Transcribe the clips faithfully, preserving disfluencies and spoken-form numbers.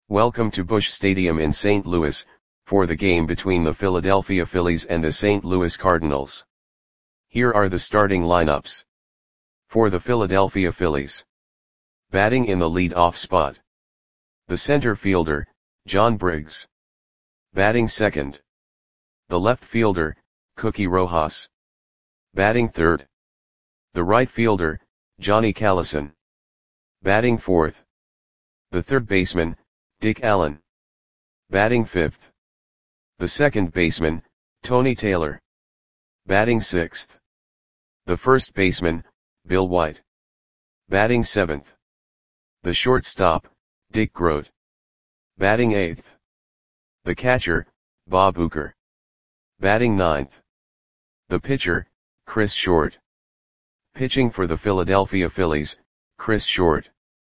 Welcome to Busch Stadium in Saint Louis, for the game between the Philadelphia Phillies and the Saint Louis Cardinals. Here are the starting lineups. For the Philadelphia Phillies. Batting in the lead-off spot. The center fielder, John Briggs. Batting second. The left fielder, Cookie Rojas. Batting third. The right fielder, Johnny Callison. Batting fourth. The third baseman, Dick Allen. Batting fifth. The second baseman, Tony Taylor. Batting sixth. The first baseman, Bill White. Batting seventh. The shortstop, Dick Groat. Batting eighth. The catcher, Bob Uecker. Batting ninth. The pitcher, Chris Short. Pitching for the Philadelphia Phillies, Chris Short.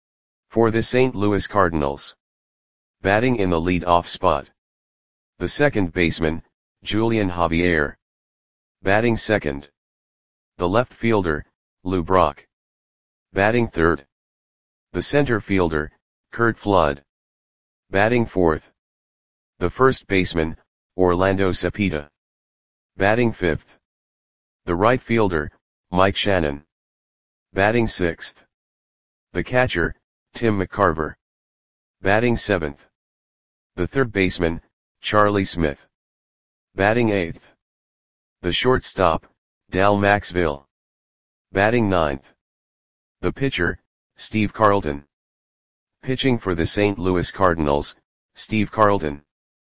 For the Saint Louis Cardinals. Batting in the lead-off spot. The second baseman, Julian Javier. Batting second. The left fielder, Lou Brock. Batting third. The center fielder, Curt Flood. Batting fourth. The first baseman, Orlando Cepeda. Batting fifth. The right fielder, Mike Shannon. Batting sixth. The catcher, Tim McCarver. Batting seventh. The third baseman, Charlie Smith. Batting eighth. The shortstop, Dal Maxville. Batting ninth. The pitcher, Steve Carlton. Pitching for the Saint Louis Cardinals, Steve Carlton.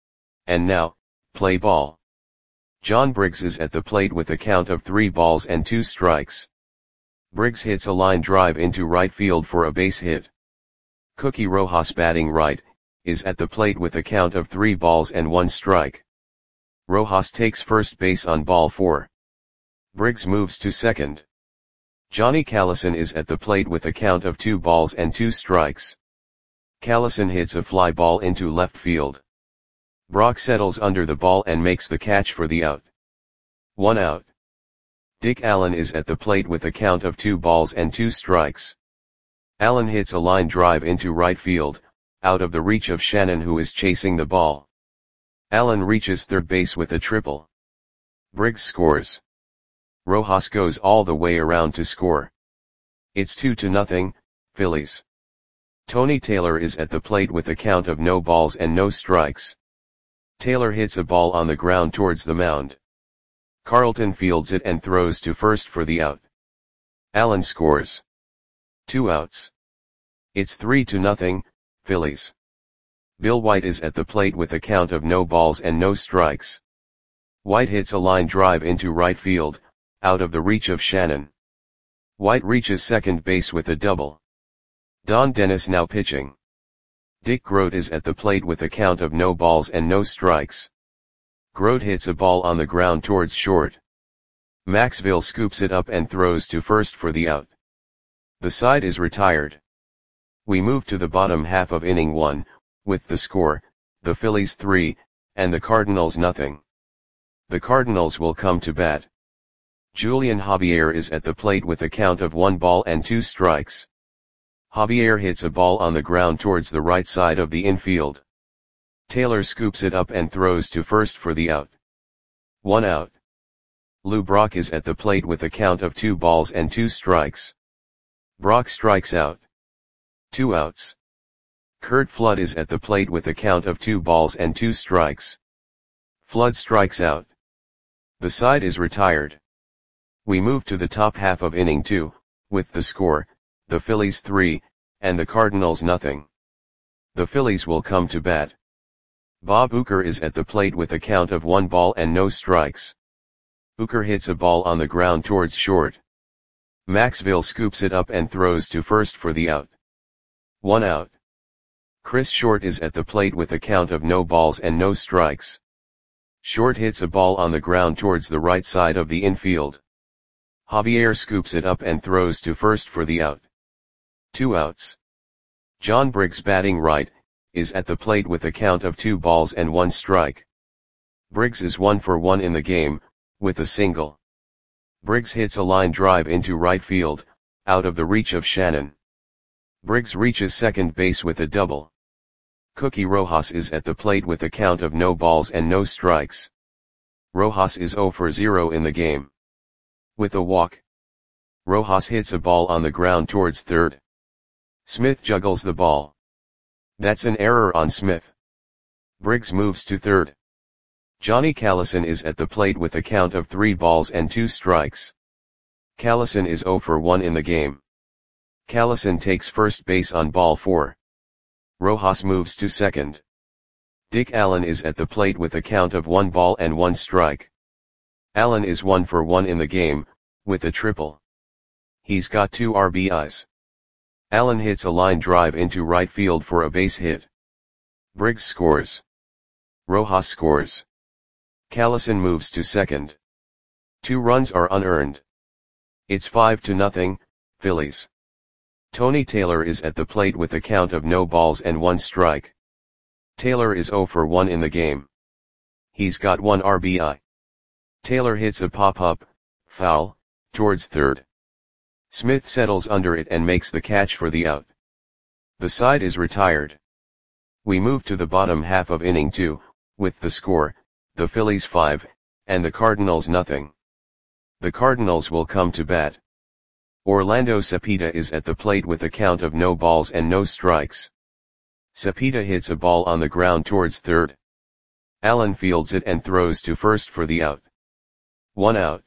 And now, play ball. John Briggs is at the plate with a count of three balls and two strikes. Briggs hits a line drive into right field for a base hit. Cookie Rojas, batting right, is at the plate with a count of three balls and one strike. Rojas takes first base on ball four. Briggs moves to second. Johnny Callison is at the plate with a count of two balls and two strikes. Callison hits a fly ball into left field. Brock settles under the ball and makes the catch for the out. One out. Dick Allen is at the plate with a count of two balls and two strikes. Allen hits a line drive into right field, out of the reach of Shannon, who is chasing the ball. Allen reaches third base with a triple. Briggs scores. Rojas goes all the way around to score. It's two to nothing, Phillies. Tony Taylor is at the plate with a count of no balls and no strikes. Taylor hits a ball on the ground towards the mound. Carlton fields it and throws to first for the out. Allen scores. Two outs. It's three to nothing, Phillies. Bill White is at the plate with a count of no balls and no strikes. White hits a line drive into right field, out of the reach of Shannon. White reaches second base with a double. Don Dennis now pitching. Dick Groat is at the plate with a count of no balls and no strikes. Groat hits a ball on the ground towards short. Maxville scoops it up and throws to first for the out. The side is retired. We move to the bottom half of inning one, with the score, the Phillies three, and the Cardinals nothing. The Cardinals will come to bat. Julian Javier is at the plate with a count of one ball and two strikes. Javier hits a ball on the ground towards the right side of the infield. Taylor scoops it up and throws to first for the out. One out. Lou Brock is at the plate with a count of two balls and two strikes. Brock strikes out. Two outs. Curt Flood is at the plate with a count of two balls and two strikes. Flood strikes out. The side is retired. We move to the top half of inning two, with the score, the Phillies three, and the Cardinals nothing. The Phillies will come to bat. Bob Uecker is at the plate with a count of one ball and no strikes. Uecker hits a ball on the ground towards short. Maxville scoops it up and throws to first for the out. One out. Chris Short is at the plate with a count of no balls and no strikes. Short hits a ball on the ground towards the right side of the infield. Javier scoops it up and throws to first for the out. Two outs. John Briggs, batting right, is at the plate with a count of two balls and one strike. Briggs is one for one in the game, with a single. Briggs hits a line drive into right field, out of the reach of Shannon. Briggs reaches second base with a double. Cookie Rojas is at the plate with a count of no balls and no strikes. Rojas is zero for zero in the game. With a walk, Rojas hits a ball on the ground towards third. Smith juggles the ball. That's an error on Smith. Briggs moves to third. Johnny Callison is at the plate with a count of three balls and two strikes. Callison is zero for one in the game. Callison takes first base on ball four. Rojas moves to second. Dick Allen is at the plate with a count of one ball and one strike. Allen is one for one in the game, with a triple. He's got two R B Is. Allen hits a line drive into right field for a base hit. Briggs scores. Rojas scores. Callison moves to second. Two runs are unearned. It's five to nothing, Phillies. Tony Taylor is at the plate with a count of no balls and one strike. Taylor is zero for one in the game. He's got one R B I. Taylor hits a pop-up, foul, towards third. Smith settles under it and makes the catch for the out. The side is retired. We move to the bottom half of inning two, with the score, the Phillies five, and the Cardinals nothing. The Cardinals will come to bat. Orlando Cepeda is at the plate with a count of no balls and no strikes. Cepeda hits a ball on the ground towards third. Allen fields it and throws to first for the out. One out.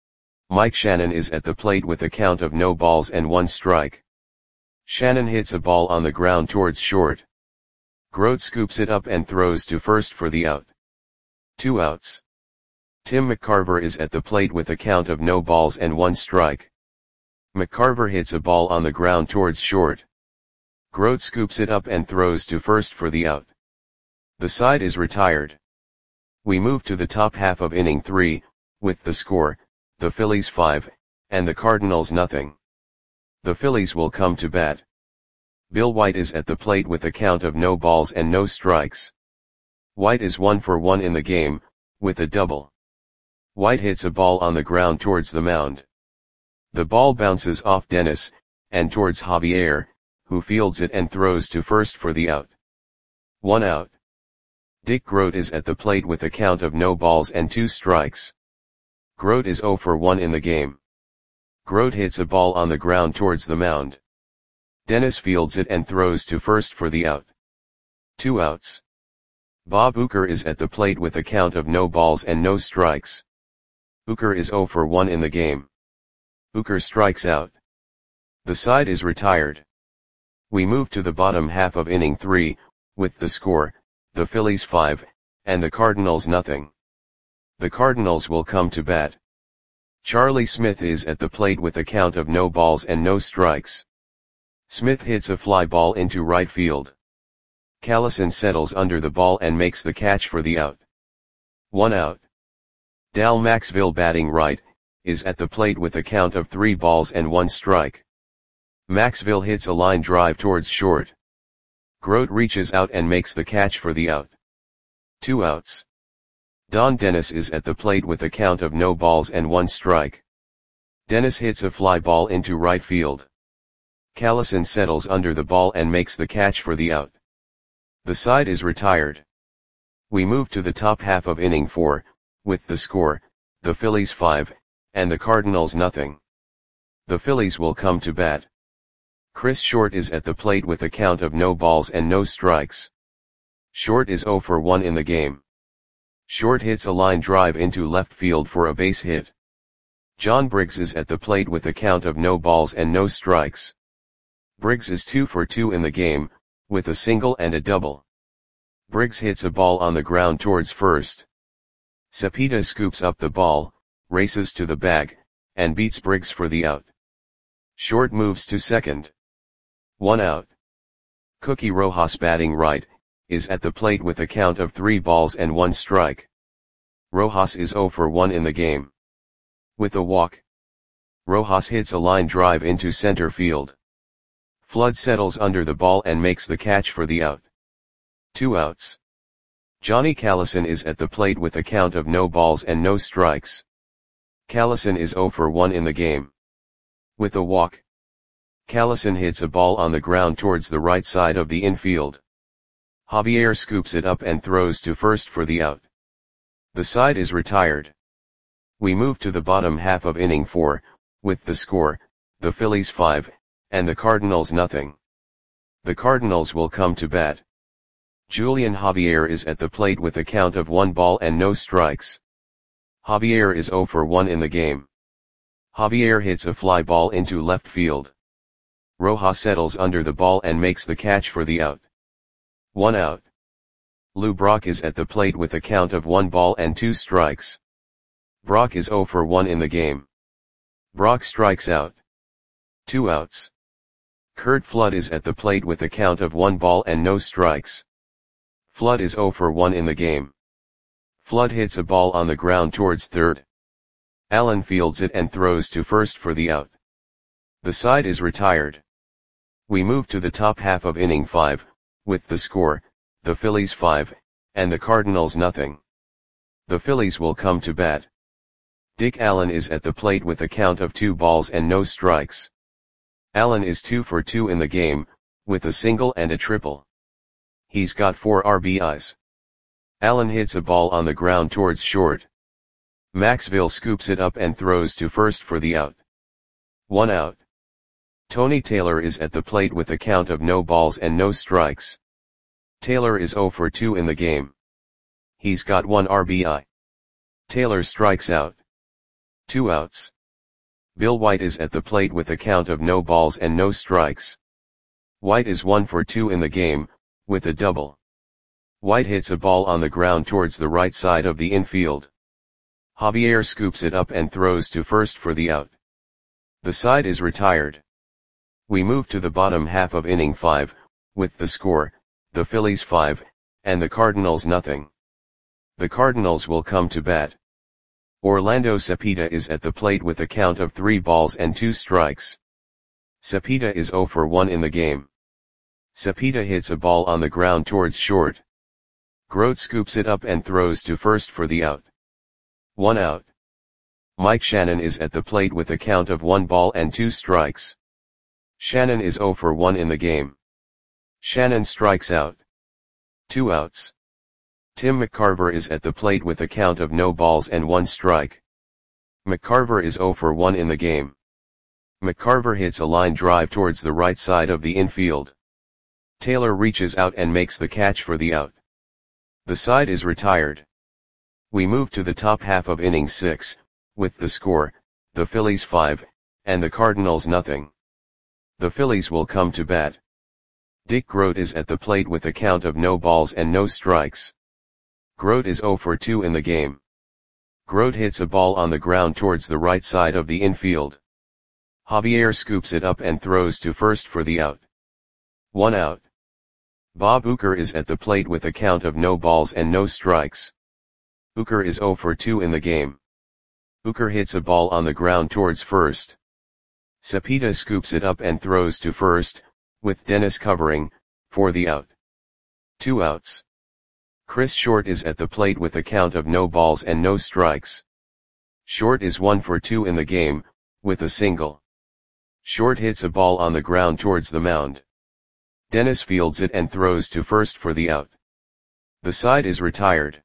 Mike Shannon is at the plate with a count of no balls and one strike. Shannon hits a ball on the ground towards short. Grote scoops it up and throws to first for the out. Two outs. Tim McCarver is at the plate with a count of no balls and one strike. McCarver hits a ball on the ground towards short. Grote scoops it up and throws to first for the out. The side is retired. We move to the top half of inning three, with the score, the Phillies five, and the Cardinals nothing. The Phillies will come to bat. Bill White is at the plate with a count of no balls and no strikes. White is one for one in the game, with a double. White hits a ball on the ground towards the mound. The ball bounces off Dennis, and towards Javier, who fields it and throws to first for the out. One out. Dick Grote is at the plate with a count of no balls and two strikes. Grote is zero for one in the game. Grote hits a ball on the ground towards the mound. Dennis fields it and throws to first for the out. Two outs. Bob Uecker is at the plate with a count of no balls and no strikes. Uecker is zero for one in the game. Uecker strikes out. The side is retired. We move to the bottom half of inning three, with the score, the Phillies five, and the Cardinals nothing. The Cardinals will come to bat. Charlie Smith is at the plate with a count of no balls and no strikes. Smith hits a fly ball into right field. Callison settles under the ball and makes the catch for the out. One out. Dal Maxville, batting right, is at the plate with a count of three balls and one strike. Maxville hits a line drive towards short. Grote reaches out and makes the catch for the out. Two outs. Don Dennis is at the plate with a count of no balls and one strike. Dennis hits a fly ball into right field. Callison settles under the ball and makes the catch for the out. The side is retired. We move to the top half of inning four, with the score, the Phillies five, and the Cardinals nothing. The Phillies will come to bat. Chris Short is at the plate with a count of no balls and no strikes. Short is zero for one in the game. Short hits a line drive into left field for a base hit. John Briggs is at the plate with a count of no balls and no strikes. Briggs is two for two in the game, with a single and a double. Briggs hits a ball on the ground towards first. Cepeda scoops up the ball, races to the bag, and beats Briggs for the out. Short moves to second. One out. Cookie Rojas, batting right, is at the plate with a count of three balls and one strike. Rojas is zero for one in the game. With a walk, Rojas hits a line drive into center field. Flood settles under the ball and makes the catch for the out. Two outs. Johnny Callison is at the plate with a count of no balls and no strikes. Callison is zero for one in the game. With a walk, Callison hits a ball on the ground towards the right side of the infield. Javier scoops it up and throws to first for the out. The side is retired. We move to the bottom half of inning four, with the score, the Phillies five, and the Cardinals nothing. The Cardinals will come to bat. Julian Javier is at the plate with a count of one ball and no strikes. Javier is zero for one in the game. Javier hits a fly ball into left field. Rojas settles under the ball and makes the catch for the out. One out. Lou Brock is at the plate with a count of one ball and two strikes. Brock is zero for one in the game. Brock strikes out. Two outs. Curt Flood is at the plate with a count of one ball and no strikes. Flood is zero for one in the game. Flood hits a ball on the ground towards third. Allen fields it and throws to first for the out. The side is retired. We move to the top half of inning five, with the score, the Phillies five, and the Cardinals nothing. The Phillies will come to bat. Dick Allen is at the plate with a count of two balls and no strikes. Allen is two for two in the game, with a single and a triple. He's got four R B Is. Allen hits a ball on the ground towards short. Maxville scoops it up and throws to first for the out. One out. Tony Taylor is at the plate with a count of no balls and no strikes. Taylor is zero for two in the game. He's got one R B I. Taylor strikes out. Two outs. Bill White is at the plate with a count of no balls and no strikes. White is one for two in the game, with a double. White hits a ball on the ground towards the right side of the infield. Javier scoops it up and throws to first for the out. The side is retired. We move to the bottom half of inning five, with the score, the Phillies five, and the Cardinals nothing. The Cardinals will come to bat. Orlando Cepeda is at the plate with a count of three balls and two strikes. Cepeda is zero for one in the game. Cepeda hits a ball on the ground towards short. Grote scoops it up and throws to first for the out. One out. Mike Shannon is at the plate with a count of one ball and two strikes. Shannon is zero for one in the game. Shannon strikes out. Two outs. Tim McCarver is at the plate with a count of no balls and one strike. McCarver is zero for one in the game. McCarver hits a line drive towards the right side of the infield. Taylor reaches out and makes the catch for the out. The side is retired. We move to the top half of inning six, with the score, the Phillies five, and the Cardinals nothing. The Phillies will come to bat. Dick Grote is at the plate with a count of no balls and no strikes. Grote is zero for two in the game. Grote hits a ball on the ground towards the right side of the infield. Javier scoops it up and throws to first for the out. One out. Bob Uecker is at the plate with a count of no balls and no strikes. Uecker is zero for two in the game. Uecker hits a ball on the ground towards first. Cepeda scoops it up and throws to first, with Dennis covering, for the out. Two outs. Chris Short is at the plate with a count of no balls and no strikes. Short is one for two in the game, with a single. Short hits a ball on the ground towards the mound. Dennis fields it and throws to first for the out. The side is retired.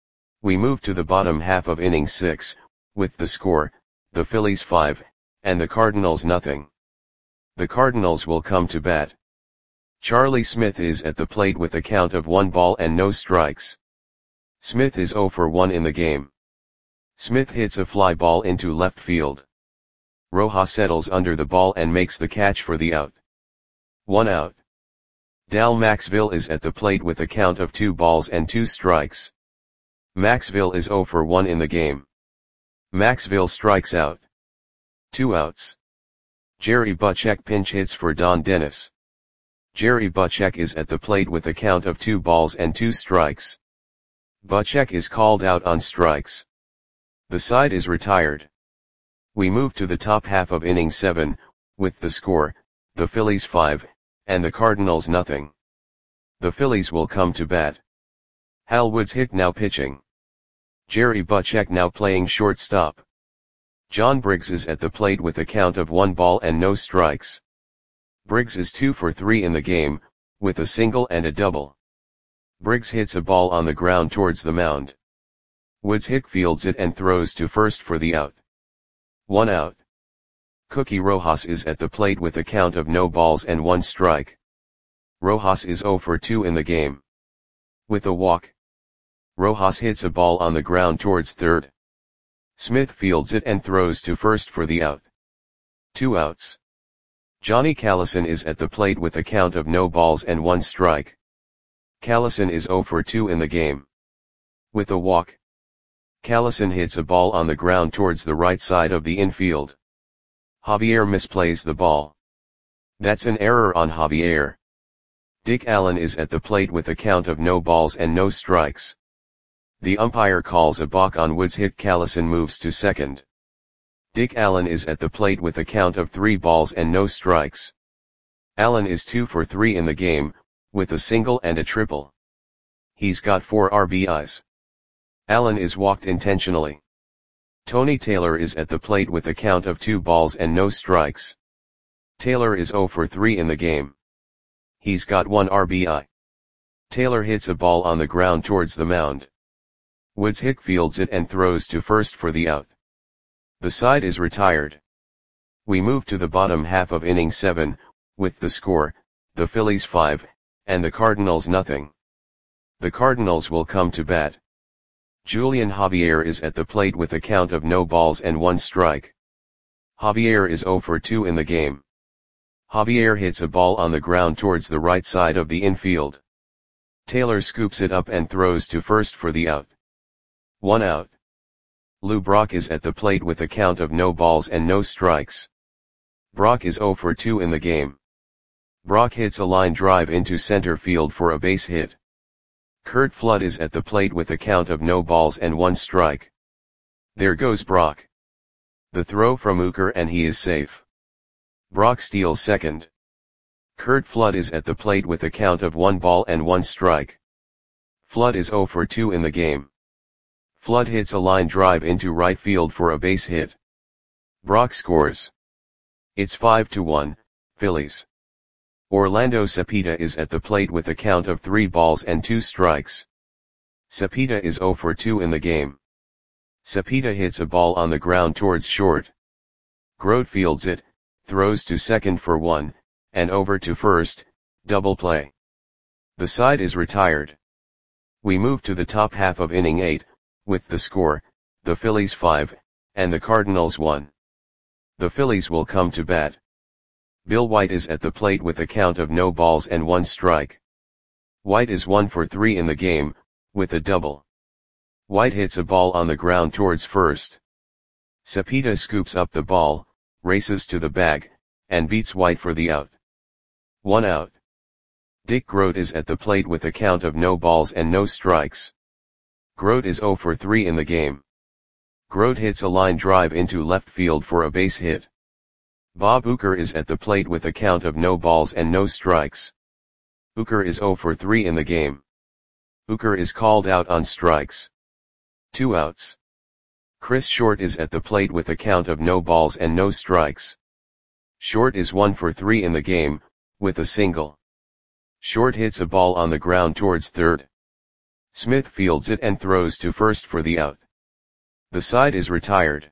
We move to the bottom half of inning six, with the score, the Phillies five, and the Cardinals nothing. The Cardinals will come to bat. Charlie Smith is at the plate with a count of one ball and no strikes. Smith is zero for one in the game. Smith hits a fly ball into left field. Rojas settles under the ball and makes the catch for the out. One out. Dal Maxville is at the plate with a count of two balls and two strikes. Maxville is zero for one in the game. Maxville strikes out. Two outs. Jerry Butchek pinch hits for Don Dennis. Jerry Butchek is at the plate with a count of two balls and two strikes. Butchek is called out on strikes. The side is retired. We move to the top half of inning seven, with the score, the Phillies five, and the Cardinals nothing. The Phillies will come to bat. Hal Woods Hick now pitching. Jerry Butchek now playing shortstop. John Briggs is at the plate with a count of one ball and no strikes. Briggs is two for three in the game, with a single and a double. Briggs hits a ball on the ground towards the mound. Woods Hick fields it and throws to first for the out. One out. Cookie Rojas is at the plate with a count of no balls and one strike. Rojas is oh for two in the game. With a walk, Rojas hits a ball on the ground towards third. Smith fields it and throws to first for the out. Two outs. Johnny Callison is at the plate with a count of no balls and one strike. Callison is oh for two in the game. With a walk, Callison hits a ball on the ground towards the right side of the infield. Javier misplays the ball. That's an error on Javier. Dick Allen is at the plate with a count of no balls and no strikes. The umpire calls a balk on Woods Hick. Callison moves to second. Dick Allen is at the plate with a count of three balls and no strikes. Allen is two for three in the game, with a single and a triple. He's got four R B Is. Allen is walked intentionally. Tony Taylor is at the plate with a count of two balls and no strikes. Taylor is oh for three in the game. He's got one R B I. Taylor hits a ball on the ground towards the mound. Woods Hick fields it and throws to first for the out. The side is retired. We move to the bottom half of inning seven, with the score, the Phillies five, and the Cardinals nothing. The Cardinals will come to bat. Julian Javier is at the plate with a count of no balls and one strike. Javier is oh for two in the game. Javier hits a ball on the ground towards the right side of the infield. Taylor scoops it up and throws to first for the out. One out. Lou Brock is at the plate with a count of no balls and no strikes. Brock is oh for two in the game. Brock hits a line drive into center field for a base hit. Curt Flood is at the plate with a count of no balls and one strike. There goes Brock. The throw from Uecker and he is safe. Brock steals second. Curt Flood is at the plate with a count of one ball and one strike. Flood is oh for two in the game. Flood hits a line drive into right field for a base hit. Brock scores. It's five to one, Phillies. Orlando Cepeda is at the plate with a count of three balls and two strikes. Cepeda is oh for two in the game. Cepeda hits a ball on the ground towards short. Grote fields it, throws to second for one, and over to first, double play. The side is retired. We move to the top half of inning eight, with the score, the Phillies five, and the Cardinals one. The Phillies will come to bat. Bill White is at the plate with a count of no balls and one strike. White is one for three in the game, with a double. White hits a ball on the ground towards first. Cepeda scoops up the ball, races to the bag, and beats White for the out. One out. Dick Grote is at the plate with a count of no balls and no strikes. Grote is oh for three in the game. Grote hits a line drive into left field for a base hit. Bob Uecker is at the plate with a count of no balls and no strikes. Uecker is oh for three in the game. Uecker is called out on strikes. Two outs. Chris Short is at the plate with a count of no balls and no strikes. Short is one for three in the game, with a single. Short hits a ball on the ground towards third. Smith fields it and throws to first for the out. The side is retired.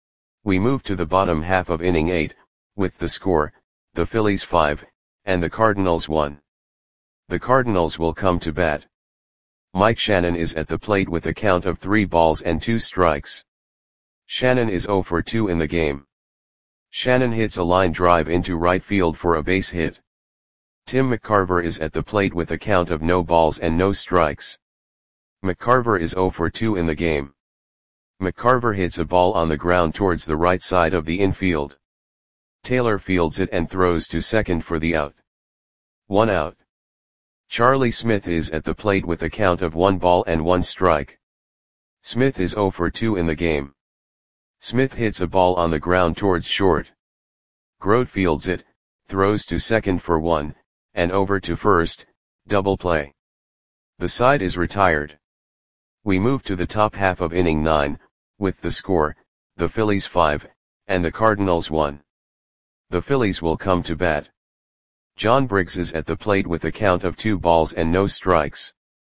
We move to the bottom half of inning eight, with the score, the Phillies five, and the Cardinals one. The Cardinals will come to bat. Mike Shannon is at the plate with a count of three balls and two strikes. Shannon is oh for two in the game. Shannon hits a line drive into right field for a base hit. Tim McCarver is at the plate with a count of no balls and no strikes. McCarver is oh for two in the game. McCarver hits a ball on the ground towards the right side of the infield. Taylor fields it and throws to second for the out. One out. Charlie Smith is at the plate with a count of one ball and one strike. Smith is oh for two in the game. Smith hits a ball on the ground towards short. Grote fields it, throws to second for one, and over to first, double play. The side is retired. We move to the top half of inning nine, with the score, the Phillies five, and the Cardinals one. The Phillies will come to bat. John Briggs is at the plate with a count of two balls and no strikes.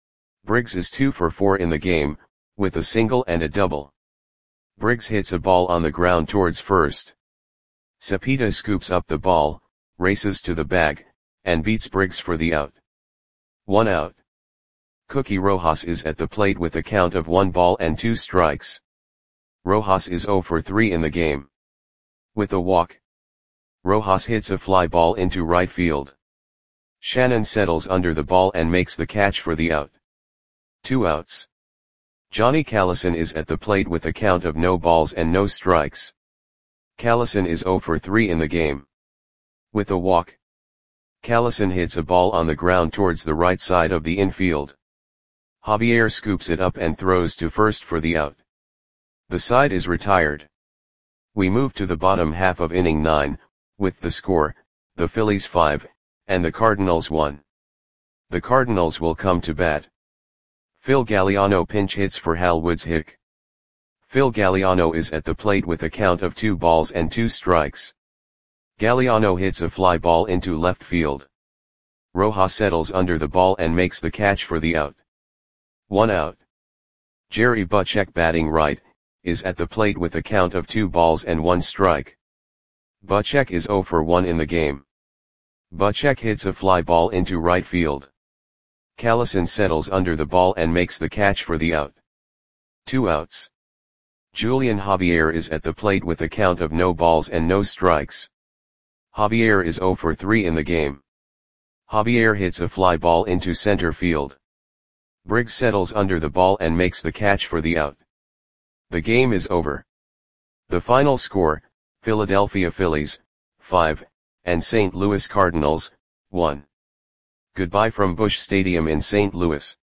Briggs is two for four in the game, with a single and a double. Briggs hits a ball on the ground towards first. Cepeda scoops up the ball, races to the bag, and beats Briggs for the out. One out. Cookie Rojas is at the plate with a count of one ball and two strikes. Rojas is zero for three in the game. With a walk, Rojas hits a fly ball into right field. Shannon settles under the ball and makes the catch for the out. Two outs. Johnny Callison is at the plate with a count of no balls and no strikes. Callison is zero for three in the game. With a walk, Callison hits a ball on the ground towards the right side of the infield. Javier scoops it up and throws to first for the out. The side is retired. We move to the bottom half of inning nine, with the score, the Phillies five, and the Cardinals one. The Cardinals will come to bat. Phil Galliano pinch hits for Hal Woods hick. Phil Galliano is at the plate with a count of two balls and two strikes. Galliano hits a fly ball into left field. Rojas settles under the ball and makes the catch for the out. One out. Jerry Butchek, batting right, is at the plate with a count of two balls and one strike. Butchek is zero for one in the game. Butchek hits a fly ball into right field. Callison settles under the ball and makes the catch for the out. Two outs. Julian Javier is at the plate with a count of no balls and no strikes. Javier is zero for three in the game. Javier hits a fly ball into center field. Briggs settles under the ball and makes the catch for the out. The game is over. The final score, Philadelphia Phillies, five, and Saint Louis Cardinals, one. Goodbye from Busch Stadium in Saint Louis.